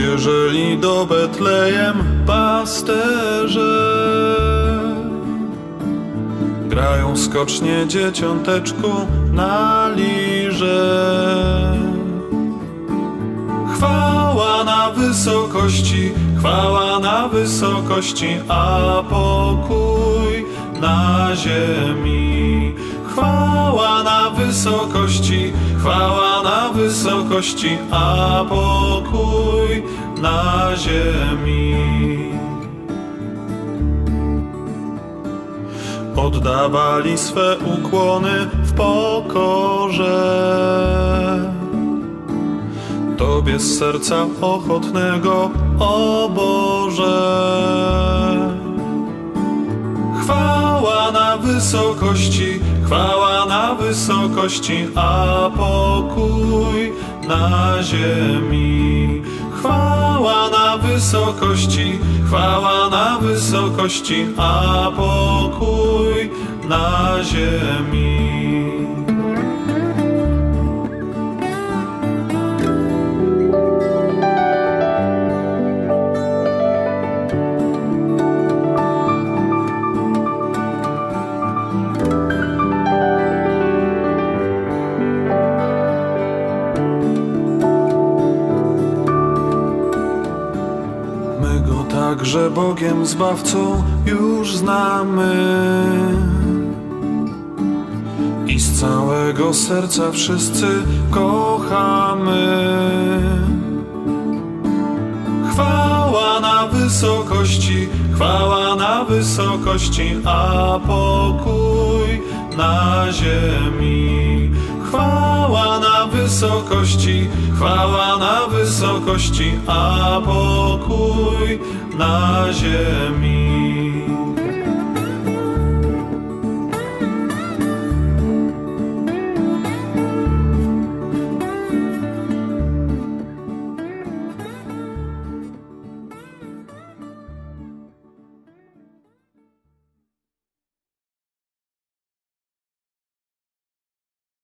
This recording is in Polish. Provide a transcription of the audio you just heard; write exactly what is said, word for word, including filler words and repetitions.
Przyjeżeli do Betlejem pasterze. Grają skocznie dzieciąteczku na lirze. Chwała na wysokości, chwała na wysokości, a pokój na ziemi. Chwała na wysokości, chwała na wysokości, a pokój na ziemi. Oddawali swe ukłony w pokorze Tobie z serca ochotnego, o Boże. Chwała na wysokości, chwała na wysokości, a pokój na ziemi. Chwała na wysokości, chwała na wysokości, a pokój na ziemi. Także Bogiem Zbawcą już znamy i z całego serca wszyscy kochamy. Chwała na wysokości, chwała na wysokości, a pokój na ziemi. Chwała na wysokości, chwała na wysokości, a pokój na ziemi.